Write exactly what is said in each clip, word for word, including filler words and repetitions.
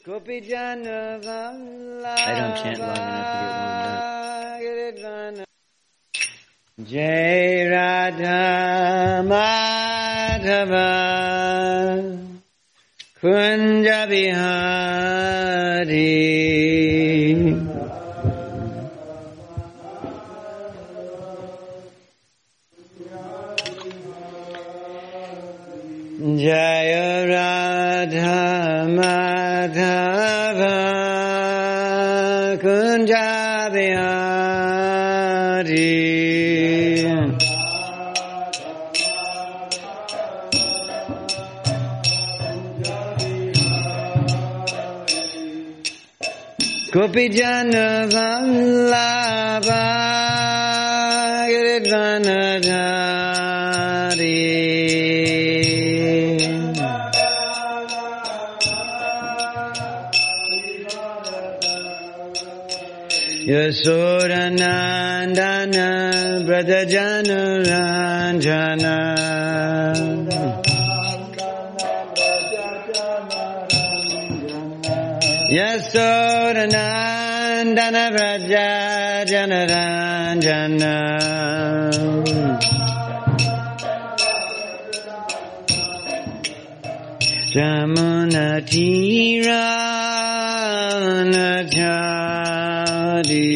I don't chant long enough to get warmed up. Jai Radha Madhava Kunja Bihari Jaya Radha Madhava Kunja Bihari Gopijana Vallabha Giridvanadhari Yasodanandana Bradajana Ranjana Yasodanandana Bradajana Ranjana Jamuna Tira Nachari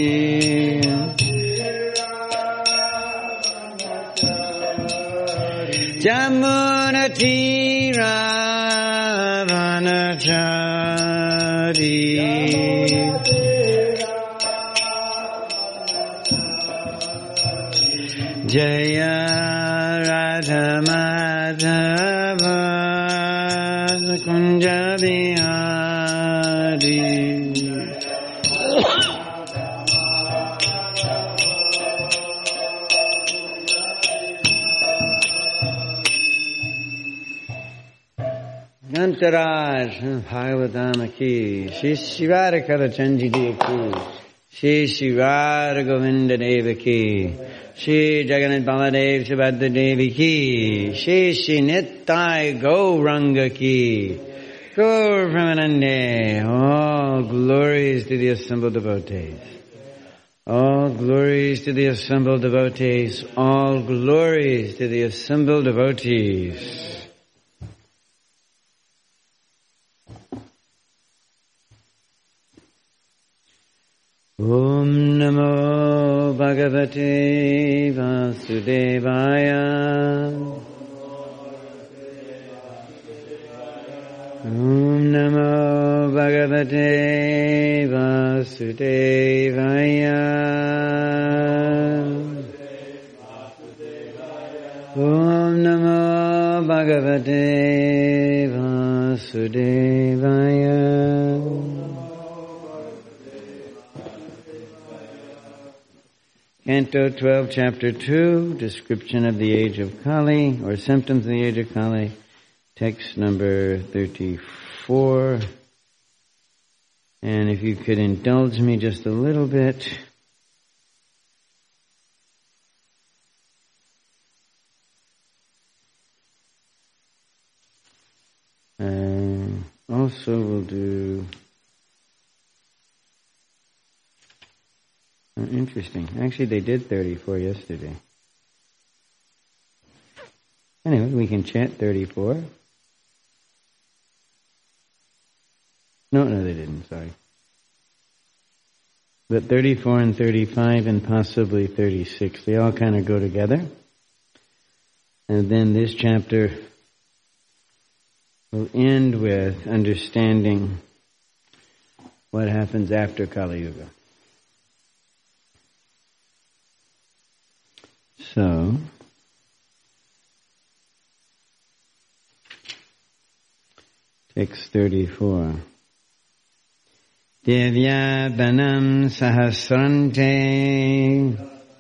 Jamuna Tira Vanachari Jaya Radha Madhava Kunja Bihari Antaraj Bhagavatama ki Shri Shivara Karachanji Dev ki Shri Shivara Govinda Deva ki Shri Jagannath Baladev Subhadra Devi ki Shri Shri Nittai Gauranga ki Gaur Brahmanande. All glories to the assembled devotees. All glories to the assembled devotees. All glories to the assembled devotees. Om Namo Bhagavate Vasudevaya. Om Namo Bhagavate Vasudevaya. Om Namo Bhagavate Vasudevaya. Canto twelve, Chapter two, Description of the Age of Kali, or Symptoms of the Age of Kali, text number thirty-four. And if you could indulge me just a little bit. Uh, also we'll do... Oh, interesting. Actually, they did thirty-four yesterday. Anyway, we can chant thirty-four. No, no, they didn't. Sorry. But thirty-four and thirty-five and possibly thirty-six, they all kind of go together. And then this chapter will end with understanding what happens after Kali Yuga. So, text thirty-four. Devya banam sahasrante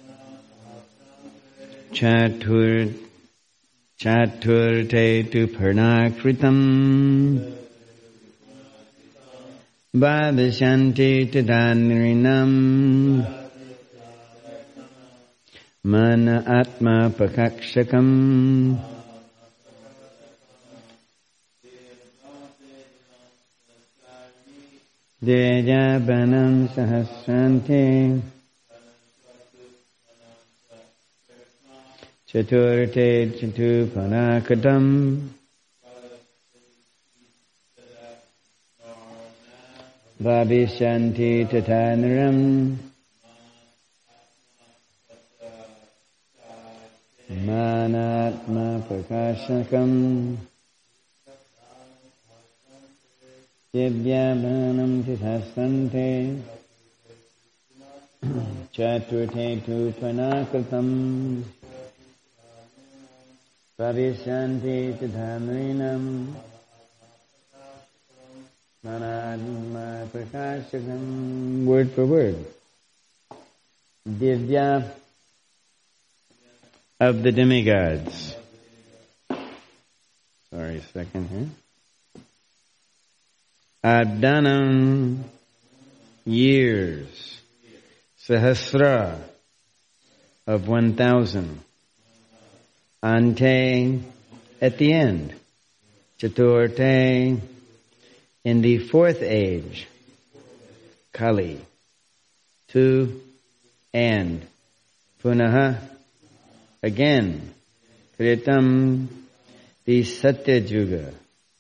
chatur chaturte tu parnakritam bhavishanti tadanrinam Mana atma pakakshakam Dejabanam Sahasrante Chaturte Chatupanakatam Vabhishanti Tatanaram Manatma Prakashakam Divyabanam Tithasante Chaturte Tupanakatam Vabhishanti Tatanaram Manatma Prakashakam. Word for word. Divya of the demigods. Sorry, a second here. Adhanam, years. Sahasra, of one thousand. Ante, at the end. Chaturte, in the fourth age. Kali, to and. Punaha, again. Kritam, the Satya Yuga.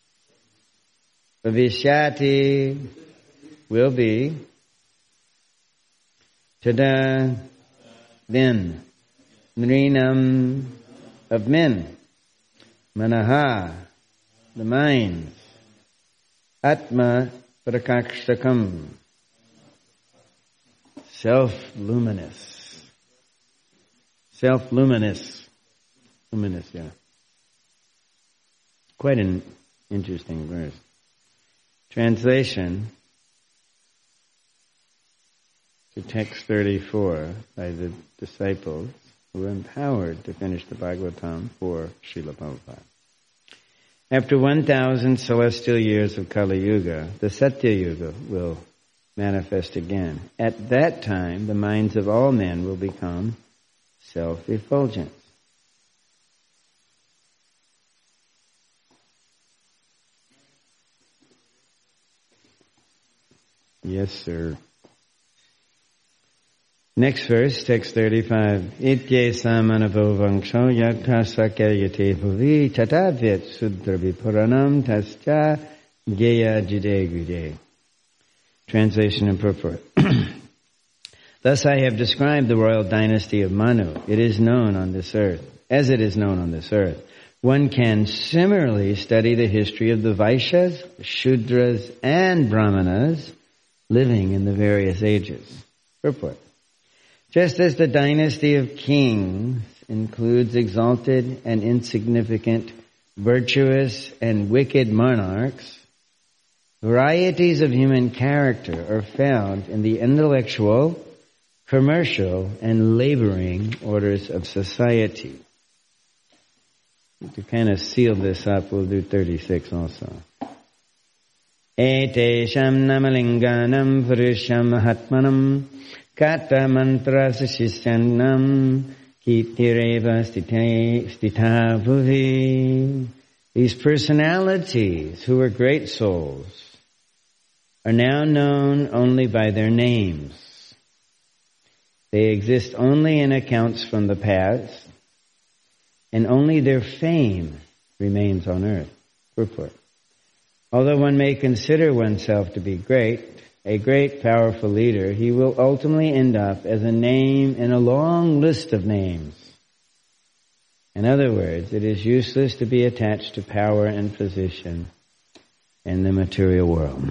Vavishati, will be. Tada, then. Nrinam, of men. Manaha, the minds. Atma prakakshakam, self-luminous. Self-luminous. Luminous, yeah. Quite an interesting verse. Translation to text thirty-four by the disciples who were empowered to finish the Bhagavatam for Srila Prabhupada. After one thousand celestial years of Kali Yuga, the Satya Yuga will manifest again. At that time, the minds of all men will become self-effulgent. Yes, sir. Next verse, text thirty-five. Itye samanavo vangsho yakta sakyayate bhuvi tatavit sudravi puranam tascha geya jide gude. Translation and purport. Thus I have described the royal dynasty of Manu. It is known on this earth, as it is known on this earth. One can similarly study the history of the Vaishyas, Shudras, and Brahmanas living in the various ages. Purport. Just as the dynasty of kings includes exalted and insignificant, virtuous and wicked monarchs, varieties of human character are found in the intellectual, commercial, and laboring orders of society. To kind of seal this up, we'll do thirty-six also. Etesham namalinganam purusham mahatmanam kata mantra sishyanam kitireva stita bhuvi. These personalities who were great souls are now known only by their names. They exist only in accounts from the past, and only their fame remains on earth. Purport. Although one may consider oneself to be great, a great powerful leader, he will ultimately end up as a name in a long list of names. In other words, it is useless to be attached to power and position in the material world.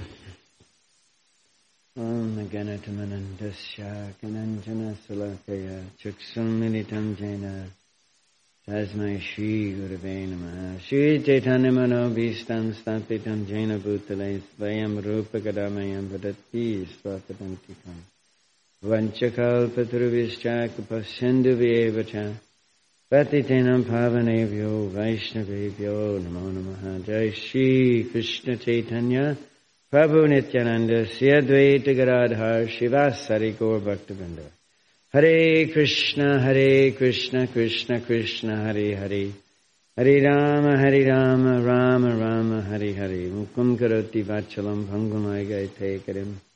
Om Ganatamanandasya Kananjana Salakaya Chuksum Militam Jena Tasmai Shri Gurave Namaha Shri Chaitanya Mano Bhistam Stapitam Jena Bhutale Svayam Rupa Gadamayam Vadati Swapadantikam Vanchakal Patruvischa Kupasyendu Vyevacha Patitenam Pavanebhyo Vaishnavebhyo Namo Namaha Jai Shri Krishna Chaitanya Prabhu Nityananda Siyadvaita Garadhar Shivasari Gaur Bhaktivinoda Hare Krishna, Hare Krishna, Krishna Krishna, Hare Hare, Hare Rama, Hare Rama, Rama Rama, Hare Hare. Mukum karoti vachalam bhangumai gaite karim.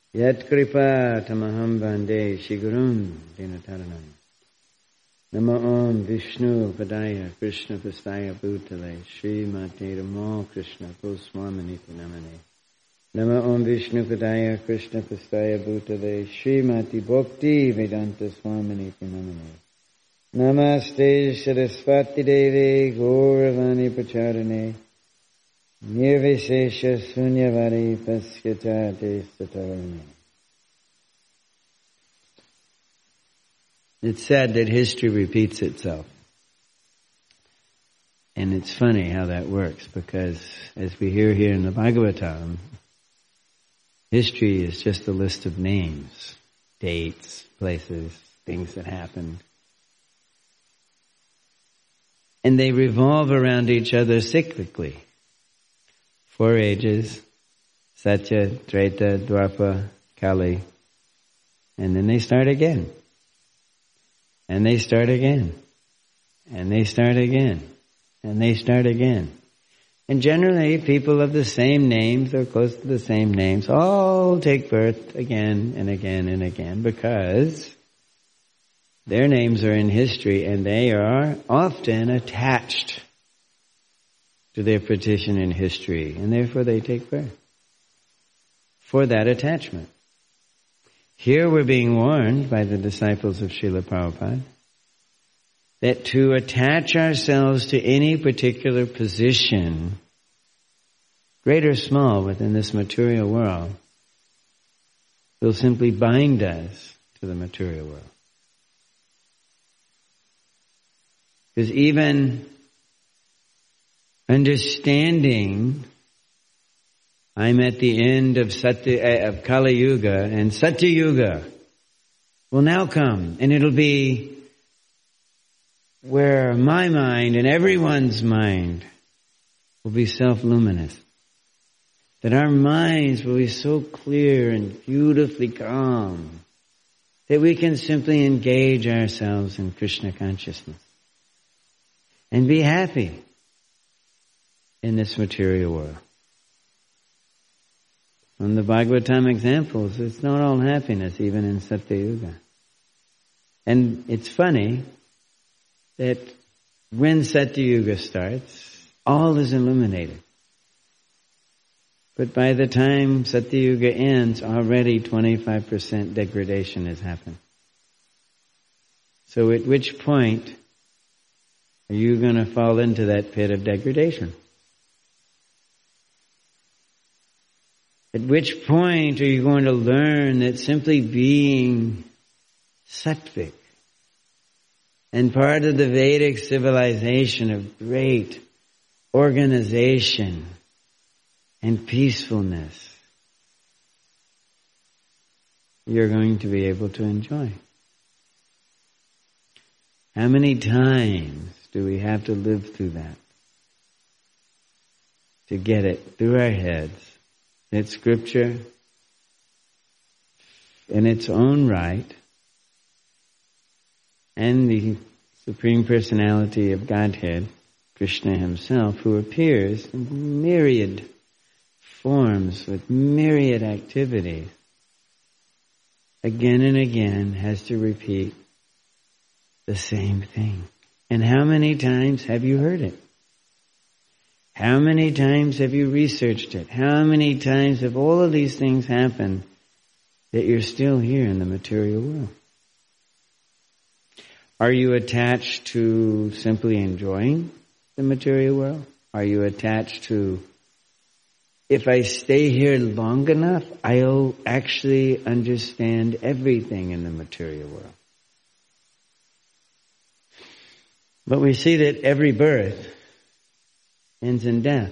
Yat kripa tamaham bande shigurum dinataranam. Nama Om Vishnu Padaya Krishna Pastaya Bhutale Shri Mate Ramo Krishna Goswaminiti Namane. Nama Om Vishnu Padaya Krishna Pastaya Bhutale Shri Mati Bhakti Vedanta Swaminiti Namane. Namaste Saraswati Devi Gauravani Pacharane Nirvishesha Sunyavari Pasyatate Satarane. It's said that history repeats itself. And it's funny how that works, because as we hear here in the Bhagavatam, history is just a list of names, dates, places, things that happened. And they revolve around each other cyclically. Four ages, Satya, Treta, Dwapara, Kali, and then they start again. And they start again. And they start again. And they start again. And generally, people of the same names or close to the same names all take birth again and again and again, because their names are in history and they are often attached to their position in history, and therefore they take birth for that attachment. Here we're being warned by the disciples of Srila Prabhupada that to attach ourselves to any particular position, great or small, within this material world, will simply bind us to the material world. Because even understanding I'm at the end of Satya, of Kali Yuga, and Satya Yuga will now come, and it'll be where my mind and everyone's mind will be self-luminous. That our minds will be so clear and beautifully calm that we can simply engage ourselves in Krishna consciousness and be happy in this material world. From the Bhagavatam examples, it's not all happiness, even in Satya Yuga. And it's funny that when Satya Yuga starts, all is illuminated. But by the time Satya Yuga ends, already twenty-five percent degradation has happened. So at which point are you going to fall into that pit of degradation? At which point are you going to learn that simply being sattvic and part of the Vedic civilization of great organization and peacefulness, you're going to be able to enjoy? How many times do we have to live through that to get it through our heads? That Scripture, in its own right, and the Supreme Personality of Godhead, Krishna Himself, who appears in myriad forms with myriad activities, again and again has to repeat the same thing. And how many times have you heard it? How many times have you researched it? How many times have all of these things happened that you're still here in the material world? Are you attached to simply enjoying the material world? Are you attached to, if I stay here long enough, I'll actually understand everything in the material world? But we see that every birth ends in death.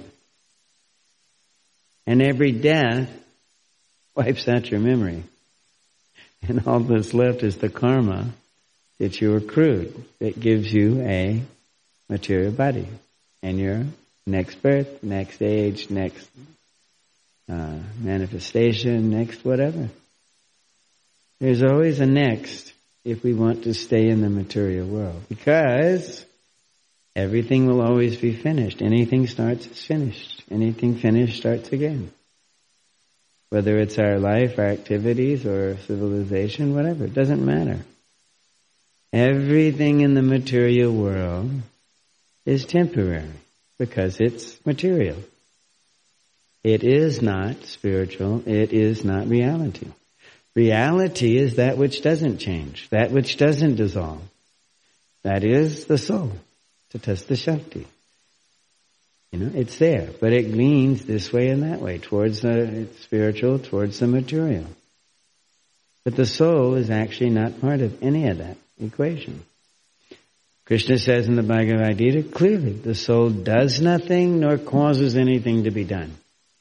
And every death wipes out your memory. And all that's left is the karma that you accrued that gives you a material body. And your next birth, next age, next uh, manifestation, next whatever. There's always a next if we want to stay in the material world. Because everything will always be finished. Anything starts is finished. Anything finished starts again. Whether it's our life, our activities, or civilization, whatever, it doesn't matter. Everything in the material world is temporary because it's material. It is not spiritual. It is not reality. Reality is that which doesn't change, that which doesn't dissolve. That is the soul, Tatastha Shakti. You know, it's there, but it leans this way and that way, towards the spiritual, towards the material. But the soul is actually not part of any of that equation. Krishna says in the Bhagavad Gita clearly, the soul does nothing nor causes anything to be done.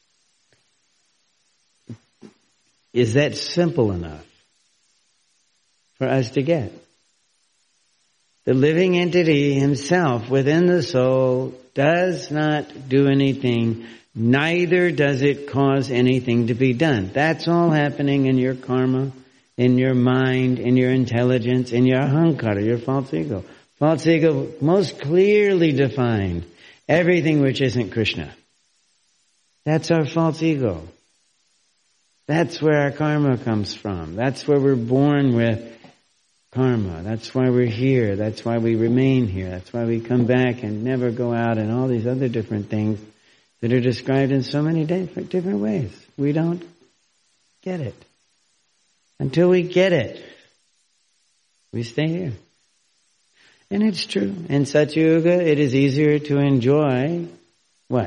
Is that simple enough for us to get? The living entity himself within the soul does not do anything, neither does it cause anything to be done. That's all happening in your karma, in your mind, in your intelligence, in your ahankara, your false ego. False ego most clearly defined everything which isn't Krishna. That's our false ego. That's where our karma comes from. That's where we're born with karma. That's why we're here. That's why we remain here. That's why we come back and never go out, and all these other different things that are described in so many different, different ways. We don't get it. Until we get it, we stay here. And it's true. In Satyuga, it is easier to enjoy what?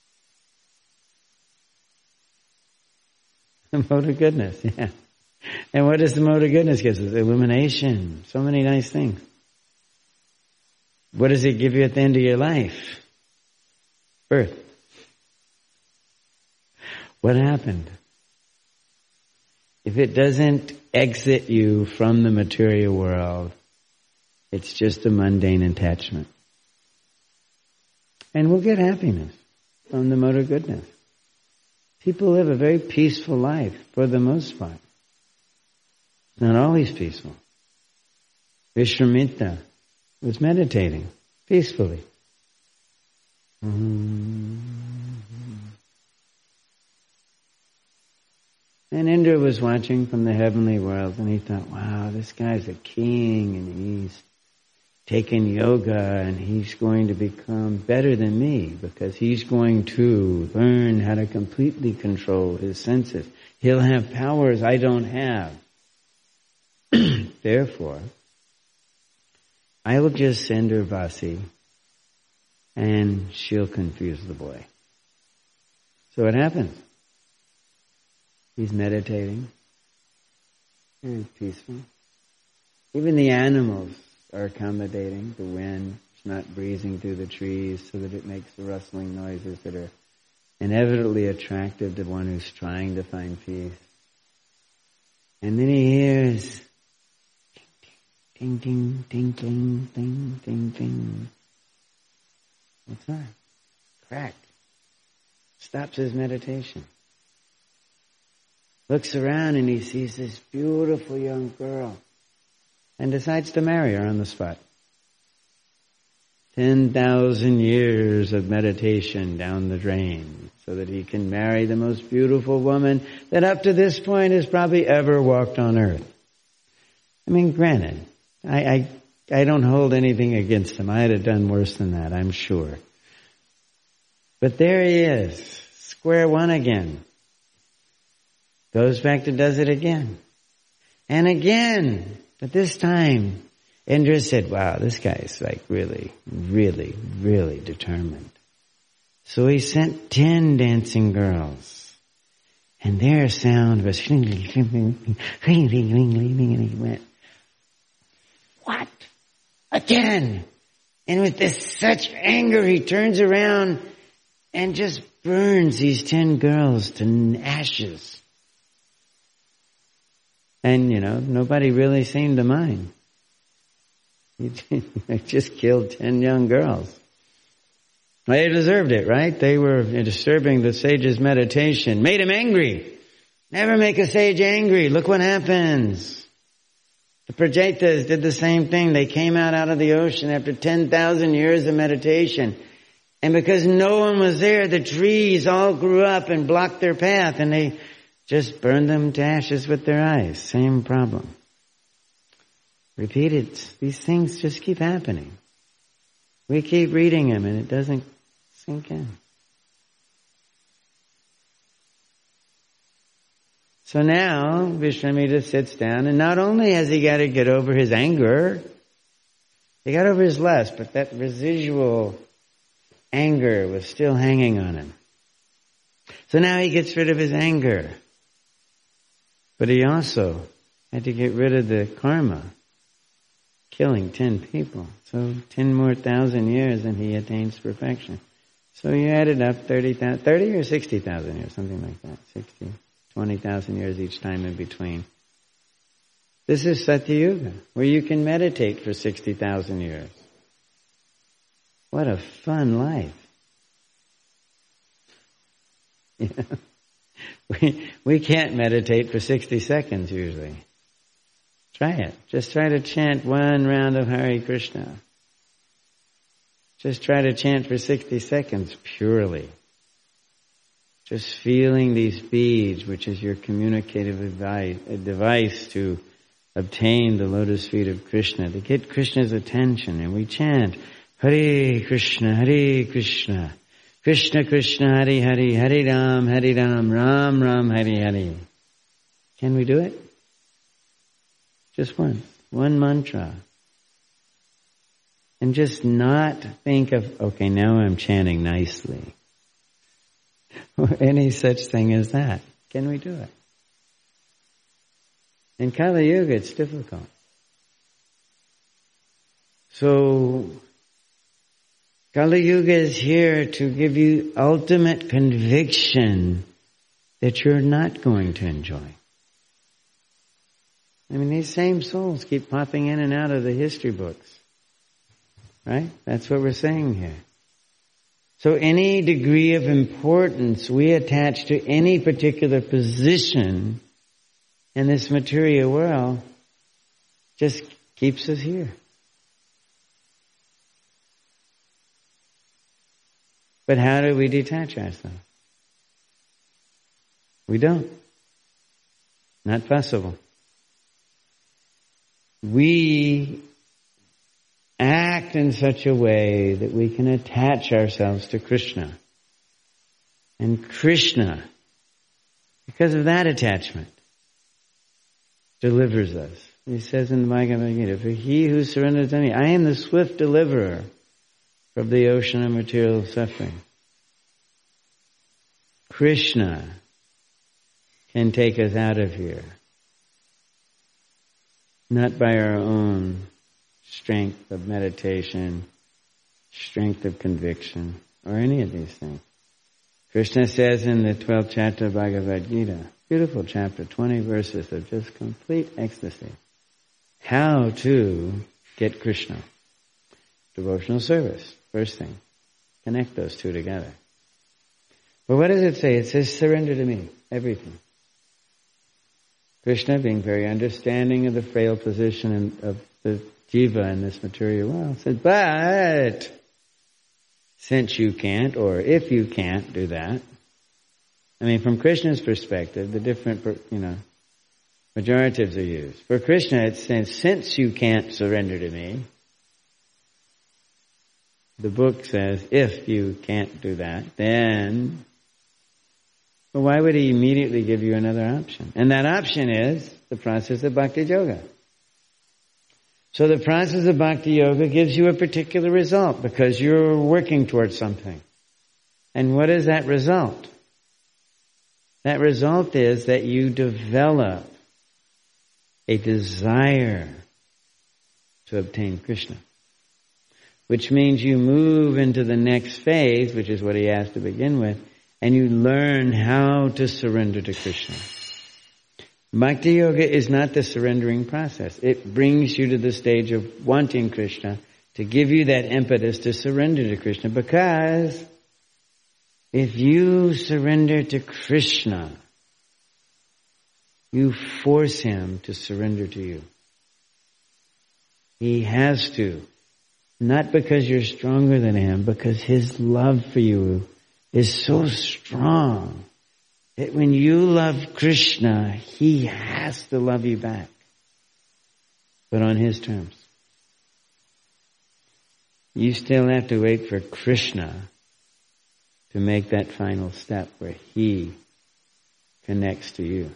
The mode of goodness, yeah. And what does the mode of goodness give us? Illumination. So many nice things. What does it give you at the end of your life? Birth. What happened? If it doesn't exit you from the material world, it's just a mundane attachment. And we'll get happiness from the mode of goodness. People live a very peaceful life for the most part. Not always peaceful. Vishwamitra was meditating peacefully. Mm-hmm. And Indra was watching from the heavenly world, and he thought, wow, this guy's a king, and he's taken yoga, and he's going to become better than me, because he's going to learn how to completely control his senses. He'll have powers I don't have. Therefore, I will just send her Vasi, and she'll confuse the boy. So what happens? He's meditating, very peaceful. Even the animals are accommodating. The wind is not breezing through the trees so that it makes the rustling noises that are inevitably attractive to one who's trying to find peace. And then he hears ding, ding, ding, ding, ding, ding, ding. What's that? Crack. Stops his meditation. Looks around and he sees this beautiful young girl and decides to marry her on the spot. Ten thousand years of meditation down the drain so that he can marry the most beautiful woman that up to this point has probably ever walked on earth. I mean, granted, I, I, I don't hold anything against him. I'd have done worse than that, I'm sure. But there he is, square one again. Goes back to does it again. And again. But this time, Indra said, wow, this guy is like really, really, really determined. So he sent ten dancing girls. And their sound was and he went, what? Again? And with this such anger, he turns around and just burns these ten girls to ashes. And, you know, nobody really seemed to mind. He just killed ten young girls. They deserved it, right? They were disturbing the sage's meditation. Made him angry. Never make a sage angry. Look what happens. The Prajetas did the same thing. They came out out of the ocean after ten thousand years of meditation. And because no one was there, the trees all grew up and blocked their path. And they just burn them to ashes with their eyes. Same problem. Repeat it. These things just keep happening. We keep reading them and it doesn't sink in. So now Vishwamitra sits down, and not only has he got to get over his anger, he got over his lust, but that residual anger was still hanging on him. So now he gets rid of his anger. But he also had to get rid of the karma, killing ten people. So ten more thousand years and he attains perfection. So you added up thirty thousand, thirty or sixty thousand years, something like that, sixty. twenty thousand years each time in between. This is Satyuga, where you can meditate for sixty thousand years. What a fun life. You know, we, we can't meditate for sixty seconds usually. Try it. Just try to chant one round of Hare Krishna. Just try to chant for sixty seconds purely. Just feeling these beads, which is your communicative device, a device to obtain the lotus feet of Krishna, to get Krishna's attention. And we chant, Hare Krishna, Hare Krishna, Krishna Krishna, Hare Hare, Hare Ram, Hare Ram, Ram Ram, Hare Hare. Can we do it? Just once. One mantra. And just not think of, okay, now I'm chanting nicely. Or any such thing as that. Can we do it? In Kali Yuga, it's difficult. So, Kali Yuga is here to give you ultimate conviction that you're not going to enjoy. I mean, these same souls keep popping in and out of the history books. Right? That's what we're saying here. So any degree of importance we attach to any particular position in this material world just keeps us here. But how do we detach ourselves? We don't. Not possible. We act in such a way that we can attach ourselves to Krishna. And Krishna, because of that attachment, delivers us. He says in the Bhagavad Gita, for he who surrenders to me, I am the swift deliverer from the ocean of material suffering. Krishna can take us out of here. Not by our own strength of meditation, strength of conviction, or any of these things. Krishna says in the twelfth chapter of Bhagavad Gita, beautiful chapter, twenty verses of just complete ecstasy, how to get Krishna. Devotional service, first thing. Connect those two together. But what does it say? It says, surrender to me, everything. Krishna, being very understanding of the frail position of the jiva in this material world, said, but since you can't, or if you can't do that, I mean, from Krishna's perspective, the different, you know, majoratives are used. For Krishna, it says, since you can't surrender to me, the book says, if you can't do that, then, well, why would he immediately give you another option? And that option is the process of Bhakti Yoga. So the process of Bhakti Yoga gives you a particular result because you're working towards something. And what is that result? That result is that you develop a desire to obtain Krishna. Which means you move into the next phase, which is what he asked to begin with, and you learn how to surrender to Krishna. Bhakti Yoga is not the surrendering process. It brings you to the stage of wanting Krishna to give you that impetus to surrender to Krishna, because if you surrender to Krishna, you force him to surrender to you. He has to. Not because you're stronger than him, because his love for you is so strong that when you love Krishna, He has to love you back, but on His terms. You still have to wait for Krishna to make that final step where He connects to you.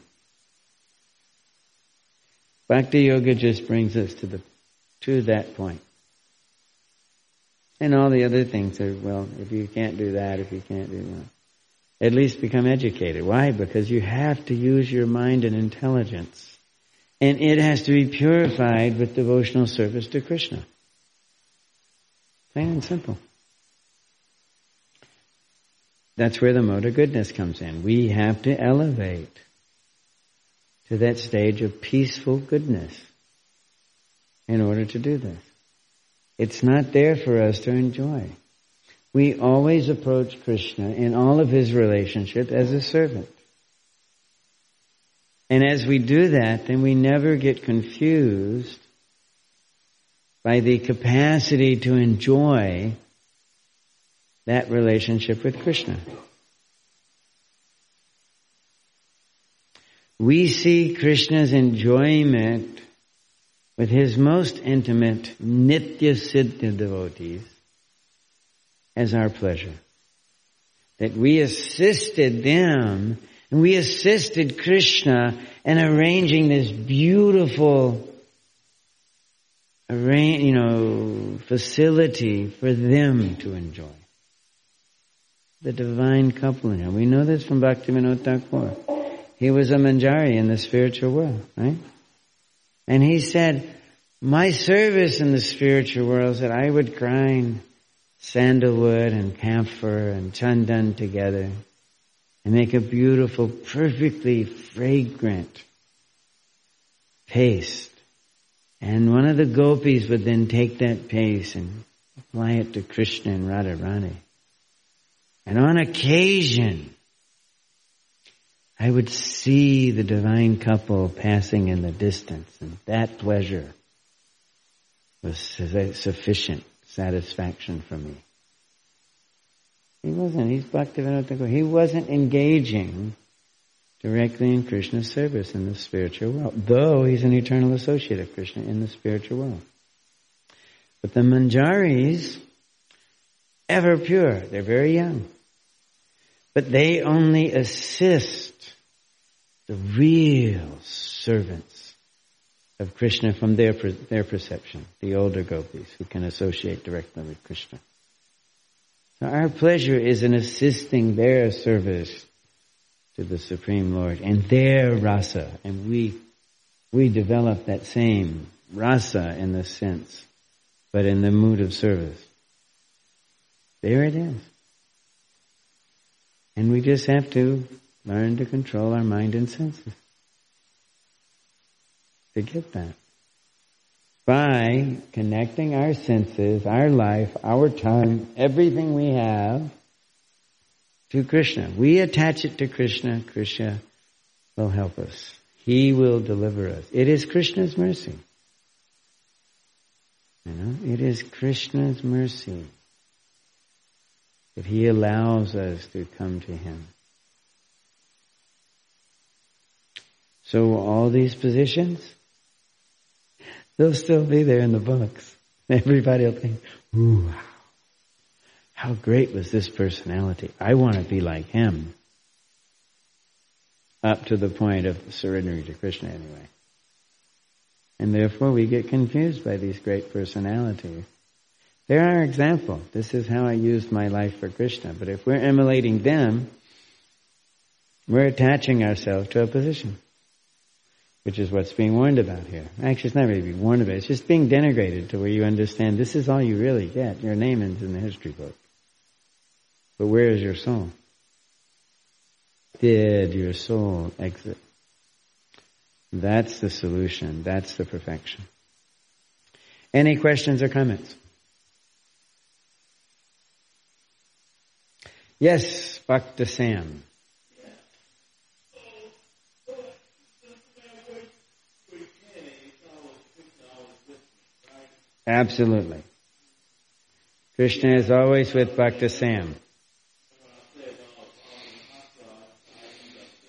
Bhakti Yoga just brings us to the to that point. And all the other things are, well, if you can't do that, if you can't do that, at least become educated. Why? Because you have to use your mind and intelligence. And it has to be purified with devotional service to Krishna. Plain and simple. That's where the mode of goodness comes in. We have to elevate to that stage of peaceful goodness in order to do this. It's not there for us to enjoy. We always approach Krishna in all of His relationships as a servant. And as we do that, then we never get confused by the capacity to enjoy that relationship with Krishna. We see Krishna's enjoyment with His most intimate Nitya Siddha devotees as our pleasure. That we assisted them and we assisted Krishna in arranging this beautiful arrange, you know, facility for them to enjoy. The divine coupling. We know this from Bhaktivinoda Thakur. He was a manjari in the spiritual world, right? And he said, my service in the spiritual world is that I would grind sandalwood and camphor and chandan together and make a beautiful, perfectly fragrant paste. And one of the gopis would then take that paste and apply it to Krishna and Radharani. And on occasion, I would see the divine couple passing in the distance, and that pleasure was sufficient satisfaction for me. He wasn't, he's Bhaktivinoda Thakur. He wasn't engaging directly in Krishna's service in the spiritual world, though he's an eternal associate of Krishna in the spiritual world. But the manjaris, ever pure, they're very young, but they only assist the real servants of Krishna from their their perception, the older gopis who can associate directly with Krishna. So our pleasure is in assisting their service to the Supreme Lord and their rasa, and we we develop that same rasa in the sense, but in the mood of service. There it is. And we just have to learn to control our mind and senses to get that. By connecting our senses, our life, our time, everything we have to Krishna. We attach it to Krishna, Krishna will help us. He will deliver us. It is Krishna's mercy. You know, it is Krishna's mercy that He allows us to come to Him. So all these positions, they'll still be there in the books. Everybody will think, ooh, how great was this personality? I want to be like him. Up to the point of surrendering to Krishna anyway. And therefore we get confused by these great personalities. They're our example. This is how I used my life for Krishna. But if we're emulating them, we're attaching ourselves to a position. Which is what's being warned about here. Actually, it's not really being warned about. It's just being denigrated to where you understand this is all you really get. Your name is in the history book. But where is your soul? Did your soul exit? That's the solution. That's the perfection. Any questions or comments? Yes, Bhakta Sam. Absolutely. Krishna is always with Bhakta Sam.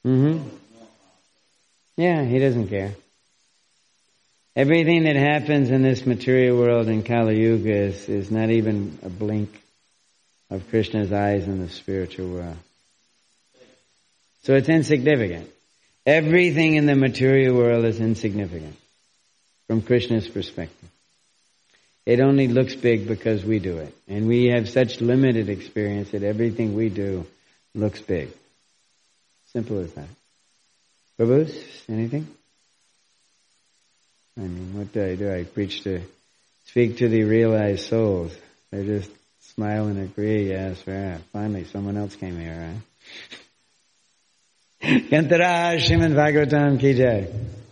Mm-hmm. Yeah, he doesn't care. Everything that happens in this material world in Kali Yuga is, is not even a blink of Krishna's eyes in the spiritual world. So it's insignificant. Everything in the material world is insignificant from Krishna's perspective. It only looks big because we do it. And we have such limited experience that everything we do looks big. Simple as that. Prabhus, anything? I mean, what do I do? I preach to, speak to the realized souls. They just smile and agree. Yes, right. Finally, someone else came here, right? Kantara Srimad Bhagavatam Ki Jai.